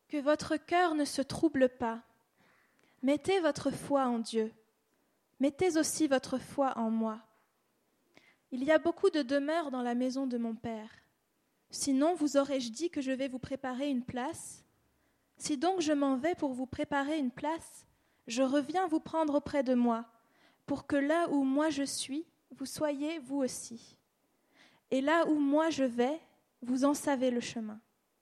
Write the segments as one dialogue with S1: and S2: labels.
S1: Que votre cœur ne se trouble pas. Mettez votre foi en Dieu. Mettez aussi votre foi en moi. Il y a beaucoup de demeures dans la maison de mon Père. Sinon, vous aurais-je dit que je vais vous préparer une place ? Si donc je m'en vais pour vous préparer une place, je reviens vous prendre auprès de moi, pour que là où moi je suis, vous soyez vous aussi. Et là où moi je vais, vous en savez le chemin.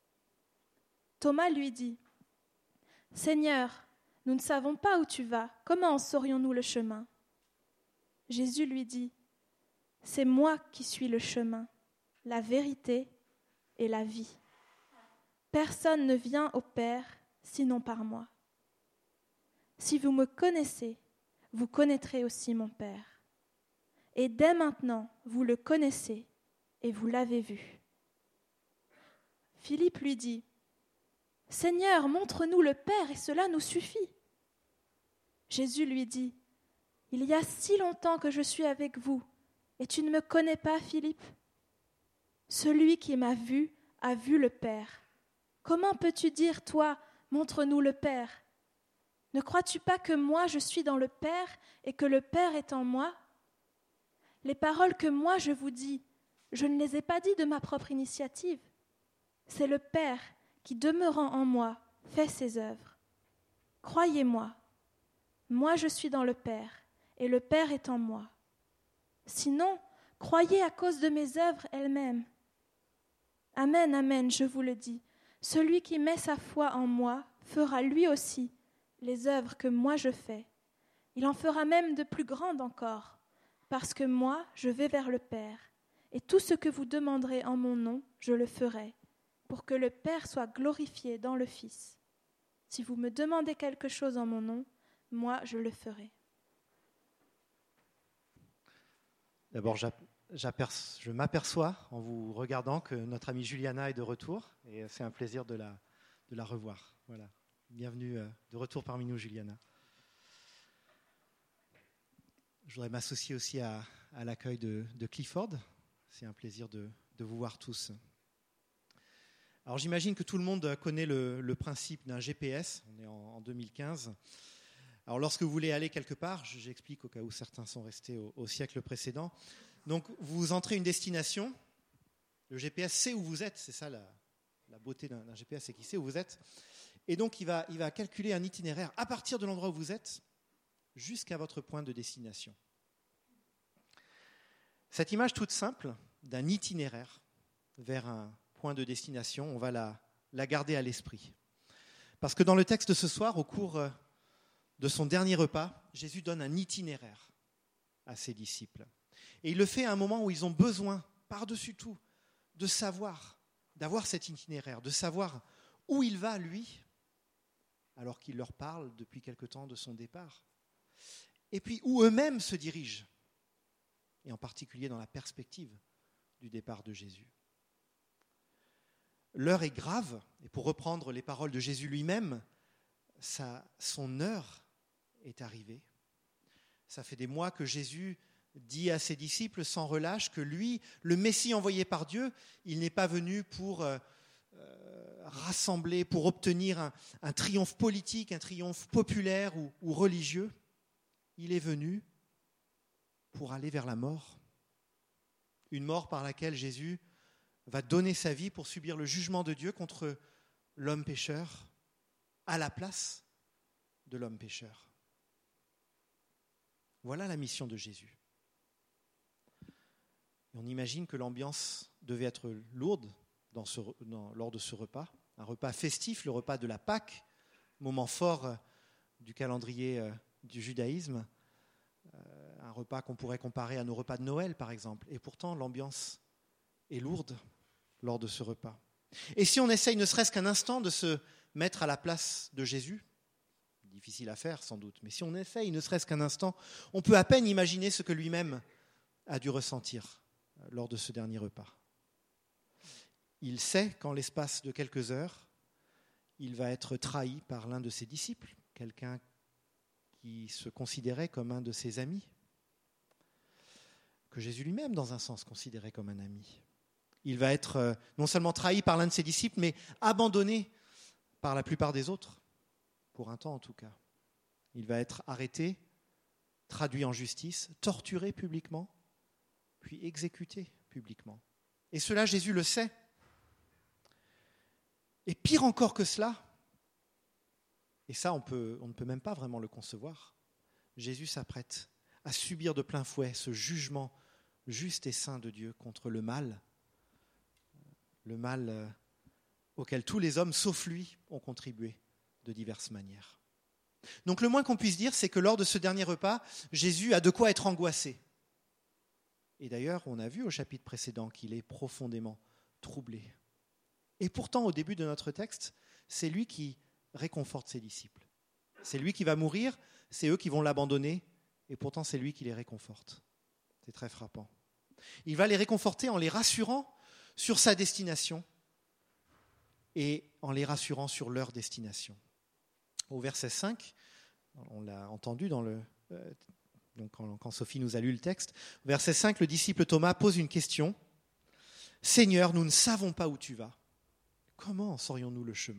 S1: Thomas lui dit : Seigneur, nous ne savons pas où tu vas, comment en saurions-nous le chemin ? Jésus lui dit : C'est moi qui suis le chemin, la vérité et la vie. Personne ne vient au Père sinon par moi. Si vous me connaissez, vous connaîtrez aussi mon Père. Et dès maintenant, vous le connaissez et vous l'avez vu. Philippe lui dit : Seigneur, montre-nous le Père et cela nous suffit. Jésus lui dit : Il y a si longtemps que je suis avec vous et tu ne me connais pas, Philippe ? Celui qui m'a vu a vu le Père. Comment peux-tu dire, toi, montre-nous le Père ? Ne crois-tu pas que moi je suis dans le Père et que le Père est en moi ? Les paroles que moi je vous dis, je ne les ai pas dites de ma propre initiative. C'est le Père qui, demeurant en moi, fait ses œuvres. Croyez-moi, moi je suis dans le Père et le Père est en moi. Sinon, croyez à cause de mes œuvres elles-mêmes. Amen, amen, je vous le dis, celui qui met sa foi en moi fera lui aussi les œuvres que moi je fais. Il en fera même de plus grandes encore, parce que moi je vais vers le Père, et tout ce que vous demanderez en mon nom, je le ferai, pour que le Père soit glorifié dans le Fils. Si vous me demandez quelque chose en mon nom, moi je le ferai.
S2: D'abord, je m'aperçois en vous regardant que notre amie Juliana est de retour et c'est un plaisir de la revoir. Voilà. Bienvenue de retour parmi nous, Juliana. Je voudrais m'associer aussi à l'accueil de Clifford. C'est un plaisir de vous voir tous. Alors j'imagine que tout le monde connaît le principe d'un GPS. On est en 2015. Alors lorsque vous voulez aller quelque part, j'explique au cas où certains sont restés au siècle précédent. Donc vous entrez une destination, le GPS sait où vous êtes, c'est ça la beauté d'un GPS, c'est qu'il sait où vous êtes. Et donc il va calculer un itinéraire à partir de l'endroit où vous êtes jusqu'à votre point de destination. Cette image toute simple d'un itinéraire vers un point de destination, on va la garder à l'esprit. Parce que dans le texte de ce soir, au cours de son dernier repas, Jésus donne un itinéraire à ses disciples. Et il le fait à un moment où ils ont besoin, par-dessus tout, de savoir, d'avoir cet itinéraire, de savoir où il va, lui, alors qu'il leur parle depuis quelque temps de son départ. Et puis où eux-mêmes se dirigent, et en particulier dans la perspective du départ de Jésus. L'heure est grave, et pour reprendre les paroles de Jésus lui-même, son heure est arrivée. Ça fait des mois que Jésus dit à ses disciples sans relâche que lui, le Messie envoyé par Dieu, il n'est pas venu pour rassembler, pour obtenir un triomphe politique, un triomphe populaire ou religieux. Il est venu pour aller vers la mort. Une mort par laquelle Jésus va donner sa vie pour subir le jugement de Dieu contre l'homme pécheur à la place de l'homme pécheur. Voilà la mission de Jésus. Et on imagine que l'ambiance devait être lourde lors de ce repas, un repas festif, le repas de la Pâque, moment fort du calendrier du judaïsme, un repas qu'on pourrait comparer à nos repas de Noël par exemple. Et pourtant l'ambiance est lourde lors de ce repas. Et si on essaye ne serait-ce qu'un instant de se mettre à la place de Jésus, difficile à faire sans doute, mais si on essaye ne serait-ce qu'un instant, on peut à peine imaginer ce que lui-même a dû ressentir lors de ce dernier repas. Il sait qu'en l'espace de quelques heures, il va être trahi par l'un de ses disciples, quelqu'un qui se considérait comme un de ses amis, que Jésus lui-même, dans un sens, considérait comme un ami. Il va être non seulement trahi par l'un de ses disciples, mais abandonné par la plupart des autres, pour un temps en tout cas. Il va être arrêté, traduit en justice, torturé publiquement, puis exécuté publiquement. Et cela, Jésus le sait. Et pire encore que cela, et ça on ne peut même pas vraiment le concevoir, Jésus s'apprête à subir de plein fouet ce jugement juste et saint de Dieu contre le mal auquel tous les hommes, sauf lui, ont contribué de diverses manières. Donc le moins qu'on puisse dire, c'est que lors de ce dernier repas, Jésus a de quoi être angoissé. Et d'ailleurs, on a vu au chapitre précédent qu'il est profondément troublé. Et pourtant, au début de notre texte, c'est lui qui réconforte ses disciples. C'est lui qui va mourir, c'est eux qui vont l'abandonner, et pourtant c'est lui qui les réconforte. C'est très frappant. Il va les réconforter en les rassurant sur sa destination et en les rassurant sur leur destination. Au verset 5, on l'a entendu donc quand Sophie nous a lu le texte, au verset 5, le disciple Thomas pose une question. « Seigneur, nous ne savons pas où tu vas. Comment saurions-nous le chemin ?»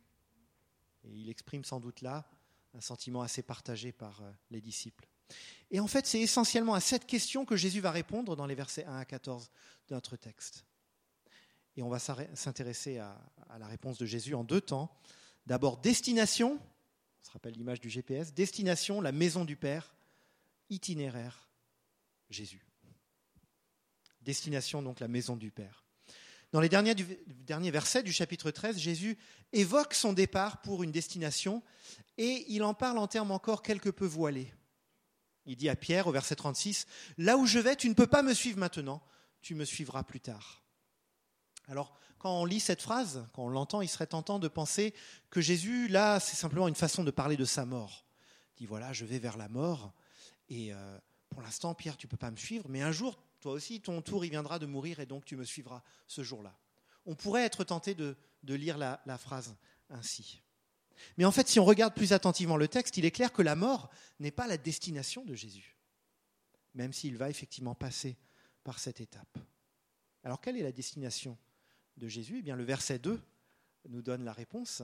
S2: Et il exprime sans doute là un sentiment assez partagé par les disciples. Et en fait, c'est essentiellement à cette question que Jésus va répondre dans les versets 1 à 14 de notre texte. Et on va s'intéresser à la réponse de Jésus en deux temps. D'abord, destination, on se rappelle l'image du GPS, destination, la maison du Père, itinéraire, Jésus. Destination, donc la maison du Père. Dans les derniers versets du chapitre 13, Jésus évoque son départ pour une destination et il en parle en termes encore quelque peu voilés. Il dit à Pierre au verset 36, « Là où je vais, tu ne peux pas me suivre maintenant, tu me suivras plus tard. » Alors, quand on lit cette phrase, quand on l'entend, il serait tentant de penser que Jésus, là, c'est simplement une façon de parler de sa mort. Il dit, voilà, je vais vers la mort et pour l'instant, Pierre, tu ne peux pas me suivre, mais un jour, toi aussi, ton tour, il viendra de mourir et donc tu me suivras ce jour-là. On pourrait être tenté de lire la phrase ainsi. Mais en fait, si on regarde plus attentivement le texte, il est clair que la mort n'est pas la destination de Jésus, même s'il va effectivement passer par cette étape. Alors, quelle est la destination de Jésus ? Eh bien, le verset 2 nous donne la réponse.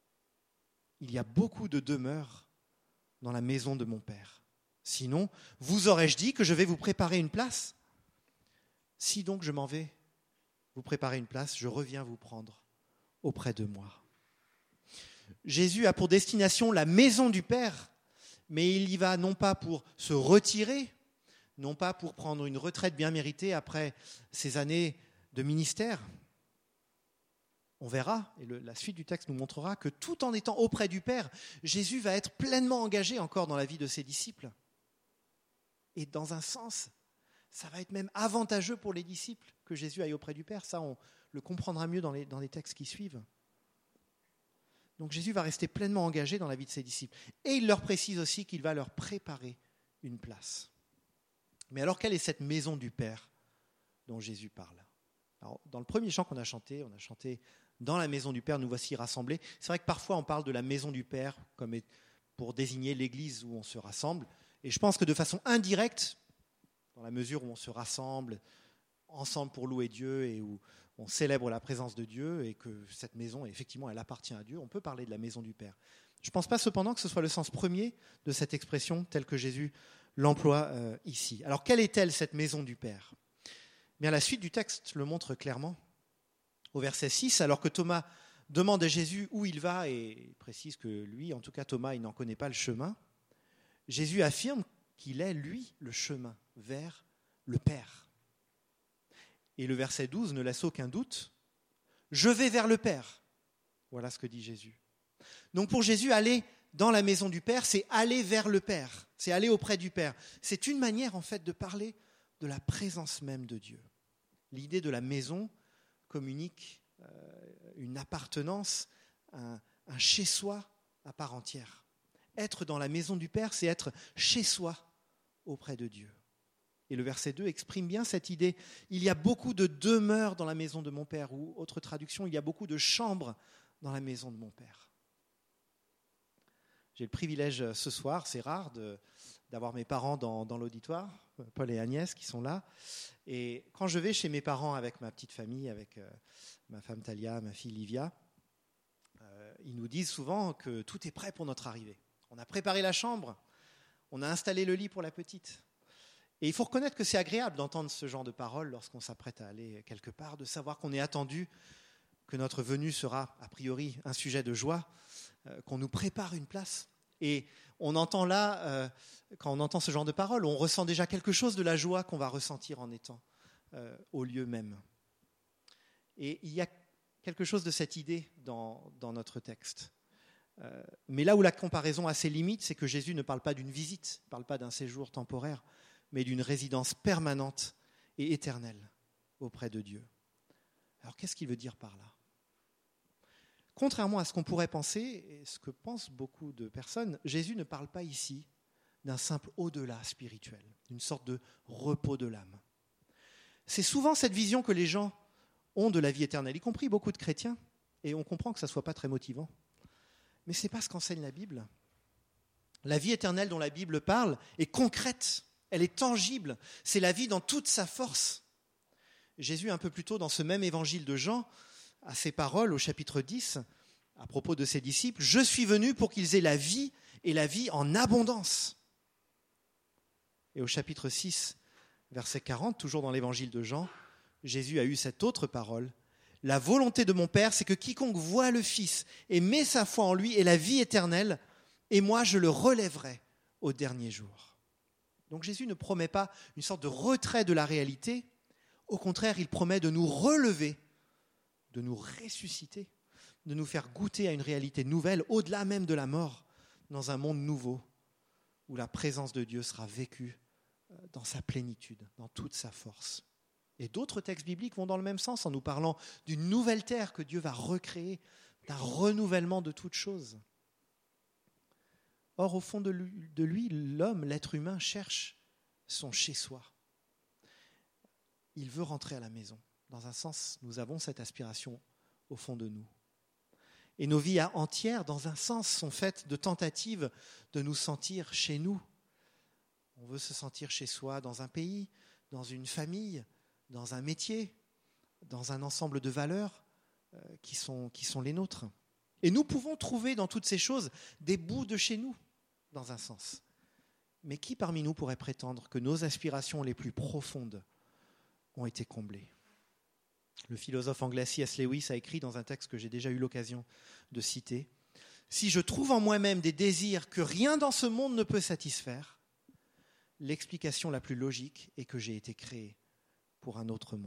S2: Il y a beaucoup de demeures dans la maison de mon Père. Sinon, vous aurais-je dit que je vais vous préparer une place ? Si donc je m'en vais vous préparer une place, je reviens vous prendre auprès de moi. Jésus a pour destination la maison du Père, mais il y va non pas pour se retirer, non pas pour prendre une retraite bien méritée après ces années de ministère. On verra, et la suite du texte nous montrera que tout en étant auprès du Père, Jésus va être pleinement engagé encore dans la vie de ses disciples. Et dans un sens, ça va être même avantageux pour les disciples que Jésus aille auprès du Père. Ça, on le comprendra mieux dans les textes qui suivent. Donc Jésus va rester pleinement engagé dans la vie de ses disciples. Et il leur précise aussi qu'il va leur préparer une place. Mais alors, quelle est cette maison du Père dont Jésus parle ? Alors, dans le premier chant qu'on a chanté, « Dans la maison du Père, nous voici rassemblés ». C'est vrai que parfois on parle de la maison du Père comme pour désigner l'église où on se rassemble. Et je pense que de façon indirecte, dans la mesure où on se rassemble ensemble pour louer Dieu et où on célèbre la présence de Dieu et que cette maison, effectivement, elle appartient à Dieu, on peut parler de la maison du Père. Je ne pense pas cependant que ce soit le sens premier de cette expression telle que Jésus l'emploie ici. Alors, quelle est-elle, cette maison du Père ? Bien, la suite du texte le montre clairement. Au verset 6, alors que Thomas demande à Jésus où il va, et il précise que lui, en tout cas Thomas, il n'en connaît pas le chemin, Jésus affirme qu'il est, lui, le chemin vers le Père. Et le verset 12 ne laisse aucun doute. « Je vais vers le Père ». Voilà ce que dit Jésus. Donc pour Jésus, aller dans la maison du Père, c'est aller vers le Père, c'est aller auprès du Père. C'est une manière en fait de parler de la présence même de Dieu. L'idée de la maison communique une appartenance, un chez-soi à part entière. Être dans la maison du Père, c'est être chez soi auprès de Dieu. Et le verset 2 exprime bien cette idée. Il y a beaucoup de demeures dans la maison de mon Père, ou autre traduction, il y a beaucoup de chambres dans la maison de mon Père. J'ai le privilège ce soir, c'est rare, d'avoir mes parents dans l'auditoire, Paul et Agnès qui sont là. Et quand je vais chez mes parents avec ma petite famille, avec ma femme Talia, ma fille Livia, ils nous disent souvent que tout est prêt pour notre arrivée. On a préparé la chambre, on a installé le lit pour la petite. Et il faut reconnaître que c'est agréable d'entendre ce genre de paroles lorsqu'on s'apprête à aller quelque part, de savoir qu'on est attendu, que notre venue sera a priori un sujet de joie, qu'on nous prépare une place. Et on entend là, quand on entend ce genre de paroles, on ressent déjà quelque chose de la joie qu'on va ressentir en étant au lieu même. Et il y a quelque chose de cette idée dans notre texte. Mais là où la comparaison a ses limites, c'est que Jésus ne parle pas d'une visite, ne parle pas d'un séjour temporaire, mais d'une résidence permanente et éternelle auprès de Dieu. Alors qu'est-ce qu'il veut dire par là ? Contrairement à ce qu'on pourrait penser, et ce que pensent beaucoup de personnes, Jésus ne parle pas ici d'un simple au-delà spirituel, d'une sorte de repos de l'âme. C'est souvent cette vision que les gens ont de la vie éternelle, y compris beaucoup de chrétiens, et on comprend que ça ne soit pas très motivant. Mais ce n'est pas ce qu'enseigne la Bible. La vie éternelle dont la Bible parle est concrète, elle est tangible, c'est la vie dans toute sa force. Jésus, un peu plus tôt dans ce même évangile de Jean, a ces paroles au chapitre 10, à propos de ses disciples, « Je suis venu pour qu'ils aient la vie et la vie en abondance. » Et au chapitre 6, verset 40, toujours dans l'évangile de Jean, Jésus a eu cette autre parole, « La volonté de mon Père, c'est que quiconque voit le Fils et met sa foi en lui ait la vie éternelle, et moi je le relèverai au dernier jour. » Donc Jésus ne promet pas une sorte de retrait de la réalité, au contraire, il promet de nous relever, de nous ressusciter, de nous faire goûter à une réalité nouvelle, au-delà même de la mort, dans un monde nouveau, où la présence de Dieu sera vécue dans sa plénitude, dans toute sa force. Et d'autres textes bibliques vont dans le même sens, en nous parlant d'une nouvelle terre que Dieu va recréer, d'un renouvellement de toutes choses. Or, au fond de lui, l'homme, l'être humain, cherche son chez-soi. Il veut rentrer à la maison. Dans un sens, nous avons cette aspiration au fond de nous. Et nos vies entières, dans un sens, sont faites de tentatives de nous sentir chez nous. On veut se sentir chez soi dans un pays, dans une famille, dans un métier, dans un ensemble de valeurs qui sont les nôtres. Et nous pouvons trouver dans toutes ces choses des bouts de chez nous, dans un sens. Mais qui parmi nous pourrait prétendre que nos aspirations les plus profondes ont été comblées ? Le philosophe anglais C.S. Lewis a écrit dans un texte que j'ai déjà eu l'occasion de citer, « Si je trouve en moi-même des désirs que rien dans ce monde ne peut satisfaire, l'explication la plus logique est que j'ai été créé pour un autre monde. »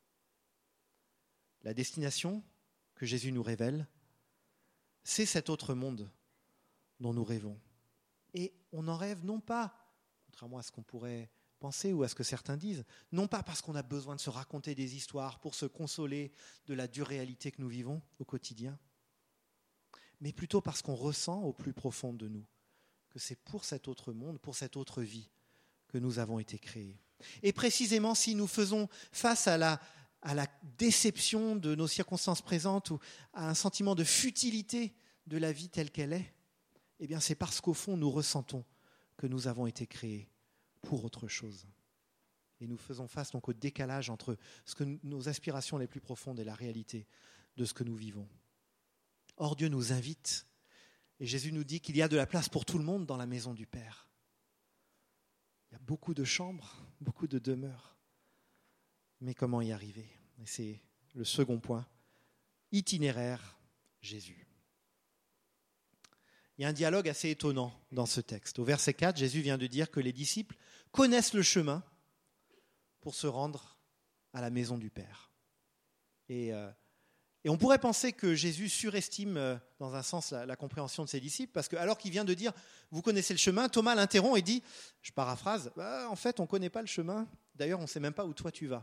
S2: La destination que Jésus nous révèle, c'est cet autre monde dont nous rêvons. Et on en rêve non pas, contrairement à ce qu'on pourrait penser ou à ce que certains disent, non pas parce qu'on a besoin de se raconter des histoires pour se consoler de la dure réalité que nous vivons au quotidien, mais plutôt parce qu'on ressent au plus profond de nous que c'est pour cet autre monde, pour cette autre vie que nous avons été créés. Et précisément si nous faisons face à la déception de nos circonstances présentes ou à un sentiment de futilité de la vie telle qu'elle est, eh bien c'est parce qu'au fond nous ressentons que nous avons été créés pour autre chose. Et nous faisons face donc au décalage entre nos aspirations les plus profondes et la réalité de ce que nous vivons. Or Dieu nous invite, et Jésus nous dit qu'il y a de la place pour tout le monde dans la maison du Père. Il y a beaucoup de chambres, beaucoup de demeures. Mais comment y arriver ? Et c'est le second point, itinéraire Jésus. Il y a un dialogue assez étonnant dans ce texte. Au verset 4, Jésus vient de dire que les disciples connaissent le chemin pour se rendre à la maison du Père. Et on pourrait penser que Jésus surestime dans un sens la compréhension de ses disciples, parce que alors qu'il vient de dire « vous connaissez le chemin », Thomas l'interrompt et dit, je paraphrase, en fait on ne connaît pas le chemin, d'ailleurs on ne sait même pas où toi tu vas.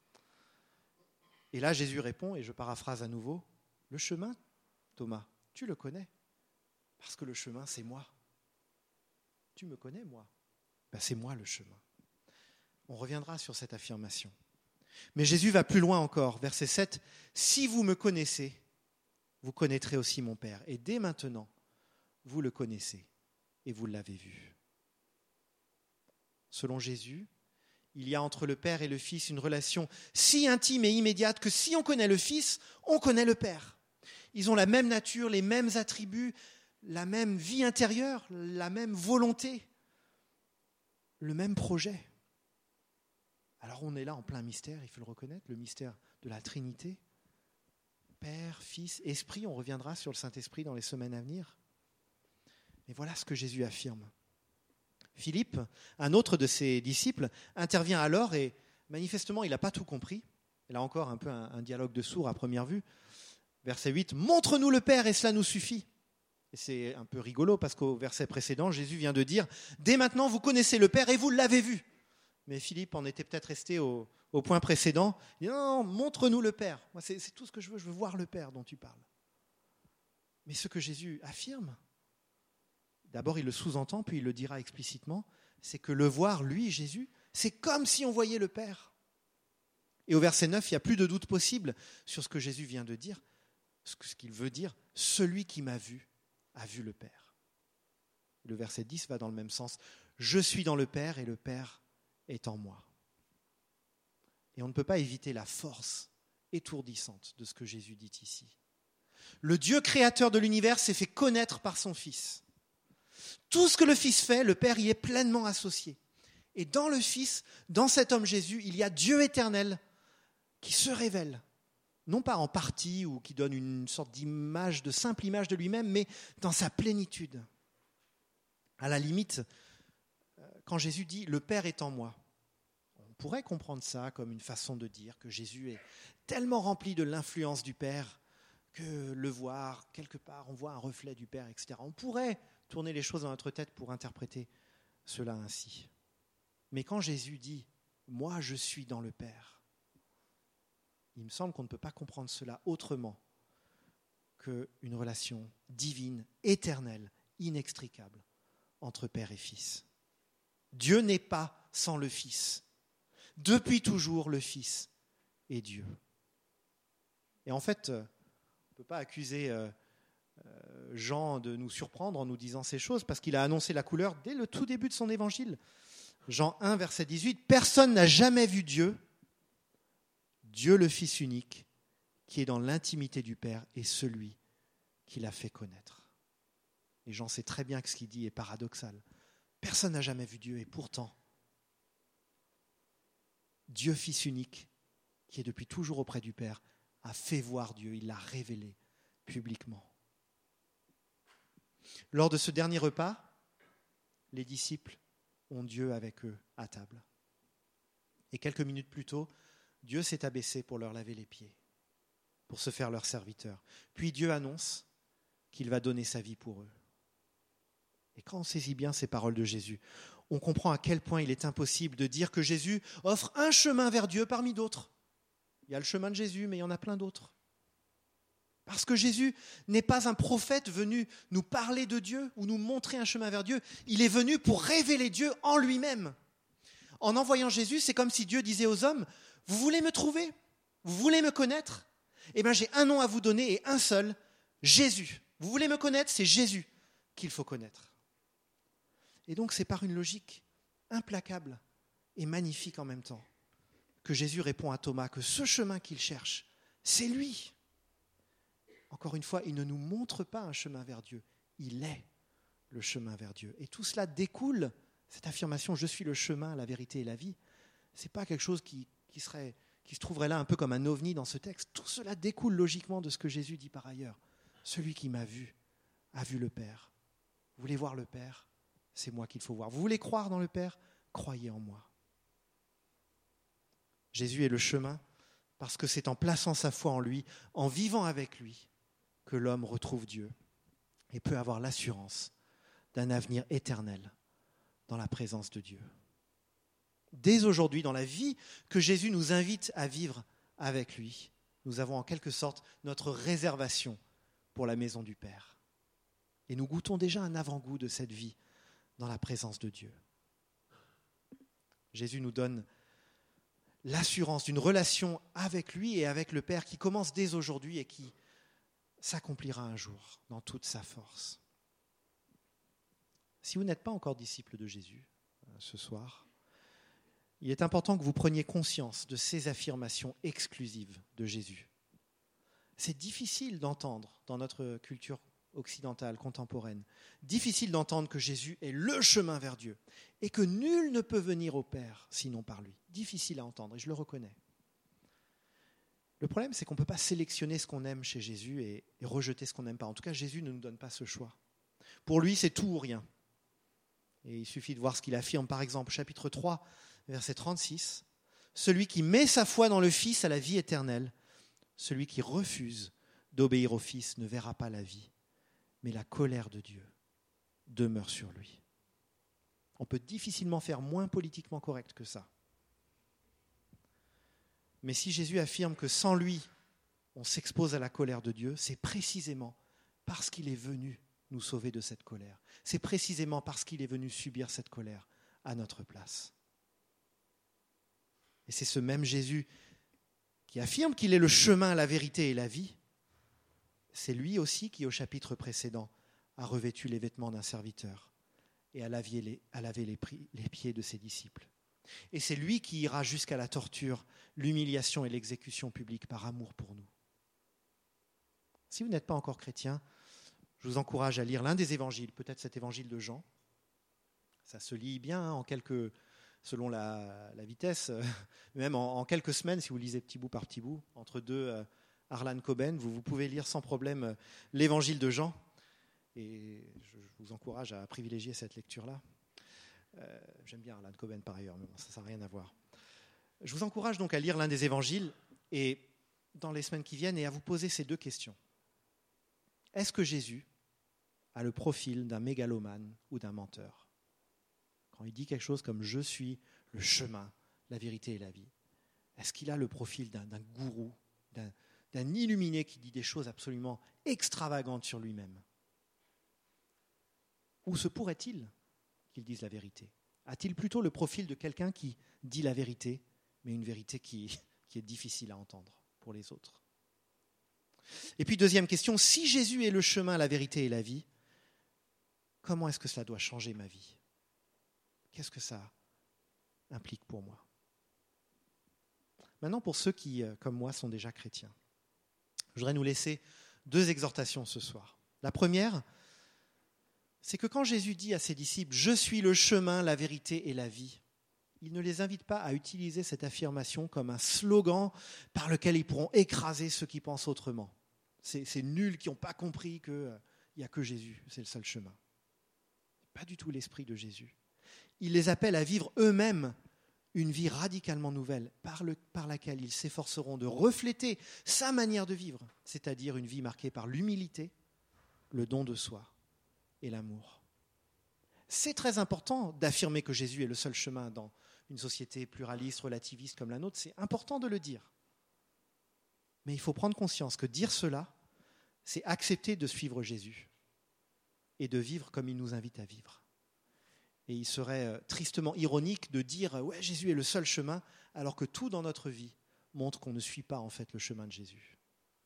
S2: Et là Jésus répond, et je paraphrase à nouveau, « Le chemin, Thomas, tu le connais, parce que le chemin c'est moi. Tu me connais moi, c'est moi le chemin. » On reviendra sur cette affirmation. Mais Jésus va plus loin encore, verset 7, « Si vous me connaissez, vous connaîtrez aussi mon Père. Et dès maintenant, vous le connaissez et vous l'avez vu. » Selon Jésus, il y a entre le Père et le Fils une relation si intime et immédiate que si on connaît le Fils, on connaît le Père. Ils ont la même nature, les mêmes attributs, la même vie intérieure, la même volonté, le même projet. Alors on est là en plein mystère, il faut le reconnaître, le mystère de la Trinité. Père, Fils, Esprit, on reviendra sur le Saint-Esprit dans les semaines à venir. Mais voilà ce que Jésus affirme. Philippe, un autre de ses disciples, intervient alors et manifestement il n'a pas tout compris. Et là encore un peu un dialogue de sourds à première vue. Verset 8, « Montre-nous le Père et cela nous suffit ». Et c'est un peu rigolo parce qu'au verset précédent, Jésus vient de dire « Dès maintenant, vous connaissez le Père et vous l'avez vu ». Mais Philippe en était peut-être resté au point précédent. Il dit « Non, montre-nous le Père. Moi, c'est tout ce que je veux voir le Père dont tu parles. » Mais ce que Jésus affirme, d'abord il le sous-entend, puis il le dira explicitement, c'est que le voir, lui, Jésus, c'est comme si on voyait le Père. Et au verset 9, il n'y a plus de doute possible sur ce que Jésus vient de dire. Ce qu'il veut dire, celui qui m'a vu a vu le Père. Le verset 10 va dans le même sens. Je suis dans le Père et le Père est en moi. Et on ne peut pas éviter la force étourdissante de ce que Jésus dit ici. Le Dieu créateur de l'univers s'est fait connaître par son Fils. Tout ce que le Fils fait, le Père y est pleinement associé. Et dans le Fils, dans cet homme Jésus, il y a Dieu éternel qui se révèle. Non pas en partie ou qui donne une sorte d'image, de simple image de lui-même, mais dans sa plénitude. À la limite, quand Jésus dit « le Père est en moi », on pourrait comprendre ça comme une façon de dire que Jésus est tellement rempli de l'influence du Père que le voir, quelque part, on voit un reflet du Père, etc. On pourrait tourner les choses dans notre tête pour interpréter cela ainsi. Mais quand Jésus dit « moi je suis dans le Père », il me semble qu'on ne peut pas comprendre cela autrement qu'une relation divine, éternelle, inextricable entre Père et Fils. Dieu n'est pas sans le Fils. Depuis toujours, le Fils est Dieu. Et en fait, on ne peut pas accuser Jean de nous surprendre en nous disant ces choses, parce qu'il a annoncé la couleur dès le tout début de son évangile. Jean 1, verset 18, « Personne n'a jamais vu Dieu, Dieu le Fils unique, qui est dans l'intimité du Père et celui qui l'a fait connaître. » Et Jean sait très bien que ce qu'il dit est paradoxal. Personne n'a jamais vu Dieu et pourtant, Dieu Fils unique, qui est depuis toujours auprès du Père, a fait voir Dieu, il l'a révélé publiquement. Lors de ce dernier repas, les disciples ont Dieu avec eux à table. Et quelques minutes plus tôt, Dieu s'est abaissé pour leur laver les pieds, pour se faire leur serviteur. Puis Dieu annonce qu'il va donner sa vie pour eux. Et quand on saisit bien ces paroles de Jésus, on comprend à quel point il est impossible de dire que Jésus offre un chemin vers Dieu parmi d'autres. Il y a le chemin de Jésus, mais il y en a plein d'autres. Parce que Jésus n'est pas un prophète venu nous parler de Dieu ou nous montrer un chemin vers Dieu. Il est venu pour révéler Dieu en lui-même. En envoyant Jésus, c'est comme si Dieu disait aux hommes, « Vous voulez me trouver ? Vous voulez me connaître ? Eh bien, j'ai un nom à vous donner et un seul, Jésus. Vous voulez me connaître ? C'est Jésus qu'il faut connaître. » Et donc, c'est par une logique implacable et magnifique en même temps que Jésus répond à Thomas que ce chemin qu'il cherche, c'est lui. Encore une fois, il ne nous montre pas un chemin vers Dieu, il est le chemin vers Dieu. Et tout cela découle, cette affirmation « je suis le chemin, la vérité et la vie », ce n'est pas quelque chose qui se trouverait là un peu comme un ovni dans ce texte. Tout cela découle logiquement de ce que Jésus dit par ailleurs. Celui qui m'a vu a vu le Père. Vous voulez voir le Père ? C'est moi qu'il faut voir. Vous voulez croire dans le Père ? Croyez en moi. Jésus est le chemin parce que c'est en plaçant sa foi en lui, en vivant avec lui, que l'homme retrouve Dieu et peut avoir l'assurance d'un avenir éternel dans la présence de Dieu. Dès aujourd'hui, dans la vie que Jésus nous invite à vivre avec lui, nous avons en quelque sorte notre réservation pour la maison du Père. Et nous goûtons déjà un avant-goût de cette vie dans la présence de Dieu. Jésus nous donne l'assurance d'une relation avec lui et avec le Père qui commence dès aujourd'hui et qui s'accomplira un jour dans toute sa force. Si vous n'êtes pas encore disciple de Jésus ce soir, il est important que vous preniez conscience de ces affirmations exclusives de Jésus. C'est difficile d'entendre dans notre culture occidentale, contemporaine. Difficile d'entendre que Jésus est le chemin vers Dieu et que nul ne peut venir au Père sinon par lui. Difficile à entendre et je le reconnais. Le problème, c'est qu'on ne peut pas sélectionner ce qu'on aime chez Jésus et rejeter ce qu'on n'aime pas. En tout cas, Jésus ne nous donne pas ce choix. Pour lui, c'est tout ou rien. Et il suffit de voir ce qu'il affirme, par exemple, chapitre 3, verset 36. « Celui qui met sa foi dans le Fils a la vie éternelle. Celui qui refuse d'obéir au Fils ne verra pas la vie, mais la colère de Dieu demeure sur lui. » On peut difficilement faire moins politiquement correct que ça. Mais si Jésus affirme que sans lui, on s'expose à la colère de Dieu, c'est précisément parce qu'il est venu nous sauver de cette colère. C'est précisément parce qu'il est venu subir cette colère à notre place. Et c'est ce même Jésus qui affirme qu'il est le chemin, la vérité et la vie. C'est lui aussi qui, au chapitre précédent, a revêtu les vêtements d'un serviteur et a lavé les pieds de ses disciples. Et c'est lui qui ira jusqu'à la torture, l'humiliation et l'exécution publique par amour pour nous. Si vous n'êtes pas encore chrétien, je vous encourage à lire l'un des évangiles, peut-être cet évangile de Jean. Ça se lit bien en quelques, selon la vitesse, même en quelques semaines, si vous lisez petit bout par petit bout, entre deux Harlan Coben, vous pouvez lire sans problème l'évangile de Jean. Et je vous encourage à privilégier cette lecture-là. J'aime bien Harlan Coben par ailleurs, mais bon, ça n'a rien à voir. Je vous encourage donc à lire l'un des évangiles et dans les semaines qui viennent et à vous poser ces deux questions. Est-ce que Jésus a le profil d'un mégalomane ou d'un menteur? Quand il dit quelque chose comme « je suis le chemin, la vérité et la vie », est-ce qu'il a le profil d'un gourou, d'un illuminé qui dit des choses absolument extravagantes sur lui-même? Ou se pourrait-il qu'il dise la vérité? A-t-il plutôt le profil de quelqu'un qui dit la vérité, mais une vérité qui est difficile à entendre pour les autres? Et puis deuxième question, si Jésus est le chemin, la vérité et la vie, comment est-ce que cela doit changer ma vie? Qu'est-ce que ça implique pour moi? Maintenant, pour ceux qui, comme moi, sont déjà chrétiens, je voudrais nous laisser deux exhortations ce soir. La première, c'est que quand Jésus dit à ses disciples « Je suis le chemin, la vérité et la vie », il ne les invite pas à utiliser cette affirmation comme un slogan par lequel ils pourront écraser ceux qui pensent autrement. C'est nuls qui n'ont pas compris qu'il n'y a que Jésus, c'est le seul chemin. Pas du tout l'esprit de Jésus. Il les appelle à vivre eux-mêmes une vie radicalement nouvelle par laquelle ils s'efforceront de refléter sa manière de vivre, c'est-à-dire une vie marquée par l'humilité, le don de soi et l'amour. C'est très important d'affirmer que Jésus est le seul chemin dans une société pluraliste, relativiste comme la nôtre. C'est important de le dire. Mais il faut prendre conscience que dire cela, c'est accepter de suivre Jésus et de vivre comme il nous invite à vivre. Et il serait tristement ironique de dire « Ouais, Jésus est le seul chemin », alors que tout dans notre vie montre qu'on ne suit pas en fait le chemin de Jésus.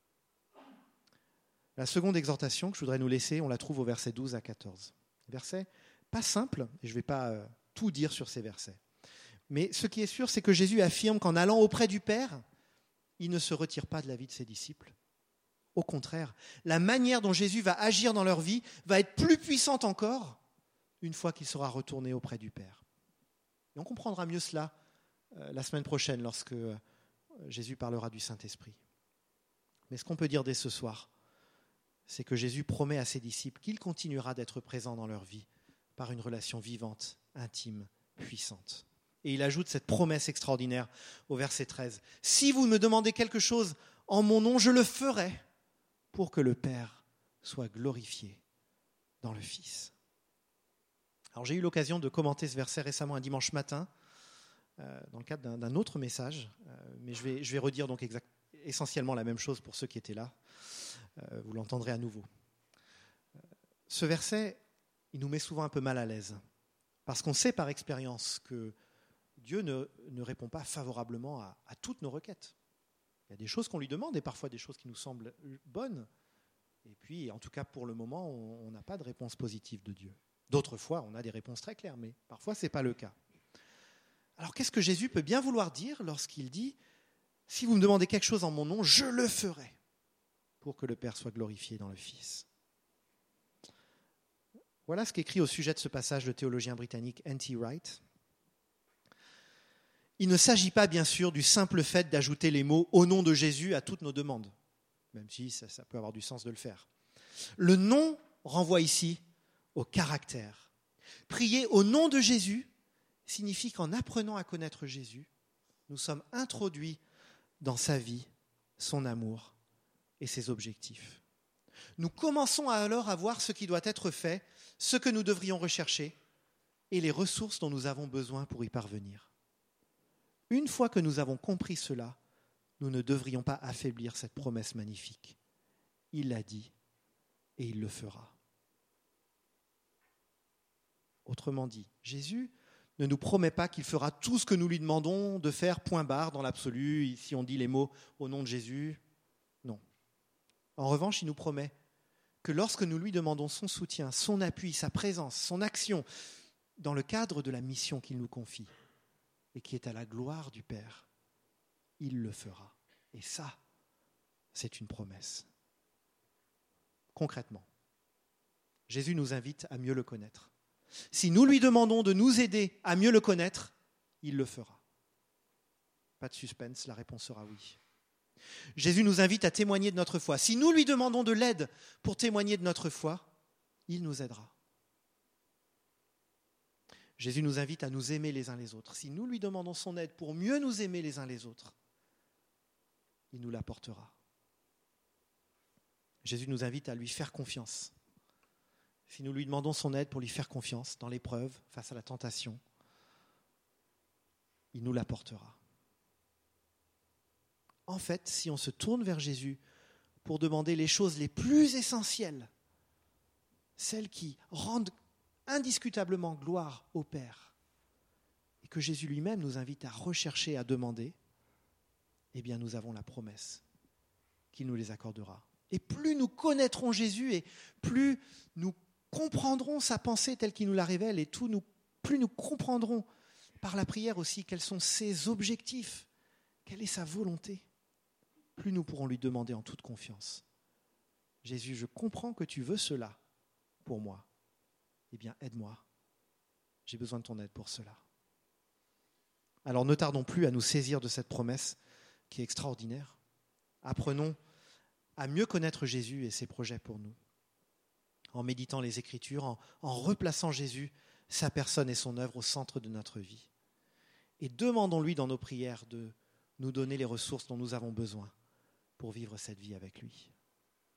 S2: La seconde exhortation que je voudrais nous laisser, on la trouve au verset 12 à 14. Verset pas simple, et je ne vais pas tout dire sur ces versets. Mais ce qui est sûr, c'est que Jésus affirme qu'en allant auprès du Père, il ne se retire pas de la vie de ses disciples. Au contraire, la manière dont Jésus va agir dans leur vie va être plus puissante encore une fois qu'il sera retourné auprès du Père. Et on comprendra mieux cela la semaine prochaine lorsque Jésus parlera du Saint-Esprit. Mais ce qu'on peut dire dès ce soir, c'est que Jésus promet à ses disciples qu'il continuera d'être présent dans leur vie par une relation vivante, intime, puissante. Et il ajoute cette promesse extraordinaire au verset 13. « Si vous me demandez quelque chose en mon nom, je le ferai pour que le Père soit glorifié dans le Fils. » Alors j'ai eu l'occasion de commenter ce verset récemment un dimanche matin dans le cadre d'un autre message, mais je vais redire donc essentiellement la même chose pour ceux qui étaient là. Vous l'entendrez à nouveau. Ce verset, il nous met souvent un peu mal à l'aise, parce qu'on sait par expérience que Dieu ne répond pas favorablement à toutes nos requêtes. Il y a des choses qu'on lui demande et parfois des choses qui nous semblent bonnes. Et puis, en tout cas, pour le moment, on n'a pas de réponse positive de Dieu. D'autres fois, on a des réponses très claires, mais parfois, ce n'est pas le cas. Alors, qu'est-ce que Jésus peut bien vouloir dire lorsqu'il dit « Si vous me demandez quelque chose en mon nom, je le ferai ». pour que le Père soit glorifié dans le Fils. Voilà ce qu'écrit au sujet de ce passage le théologien britannique N.T. Wright. Il ne s'agit pas, bien sûr, du simple fait d'ajouter les mots « au nom de Jésus » à toutes nos demandes, même si ça peut avoir du sens de le faire. Le nom renvoie ici au caractère. Prier au nom de Jésus signifie qu'en apprenant à connaître Jésus, nous sommes introduits dans sa vie, son amour et ses objectifs. Nous commençons alors à voir ce qui doit être fait, ce que nous devrions rechercher et les ressources dont nous avons besoin pour y parvenir. Une fois que nous avons compris cela, nous ne devrions pas affaiblir cette promesse magnifique. Il l'a dit et il le fera. Autrement dit, Jésus ne nous promet pas qu'il fera tout ce que nous lui demandons de faire, point barre, dans l'absolu, si on dit les mots au nom de Jésus. Non. En revanche, il nous promet que lorsque nous lui demandons son soutien, son appui, sa présence, son action, dans le cadre de la mission qu'il nous confie, et qui est à la gloire du Père, il le fera. Et ça, c'est une promesse. Concrètement, Jésus nous invite à mieux le connaître. Si nous lui demandons de nous aider à mieux le connaître, il le fera. Pas de suspense, la réponse sera oui. Jésus nous invite à témoigner de notre foi. Si nous lui demandons de l'aide pour témoigner de notre foi, il nous aidera. Jésus nous invite à nous aimer les uns les autres. Si nous lui demandons son aide pour mieux nous aimer les uns les autres, il nous l'apportera. Jésus nous invite à lui faire confiance. Si nous lui demandons son aide pour lui faire confiance dans l'épreuve, face à la tentation, il nous l'apportera. En fait, si on se tourne vers Jésus pour demander les choses les plus essentielles, celles qui rendent indiscutablement gloire au Père, et que Jésus lui-même nous invite à rechercher, à demander, eh bien nous avons la promesse qu'il nous les accordera. Et plus nous connaîtrons Jésus, et plus nous comprendrons sa pensée telle qu'il nous la révèle, et plus nous comprendrons par la prière aussi quels sont ses objectifs, quelle est sa volonté, plus nous pourrons lui demander en toute confiance. Jésus, je comprends que tu veux cela pour moi. Eh bien, aide-moi. J'ai besoin de ton aide pour cela. Alors ne tardons plus à nous saisir de cette promesse qui est extraordinaire. Apprenons à mieux connaître Jésus et ses projets pour nous, en méditant les Écritures, en replaçant Jésus, sa personne et son œuvre au centre de notre vie. Et demandons-lui dans nos prières de nous donner les ressources dont nous avons besoin pour vivre cette vie avec lui.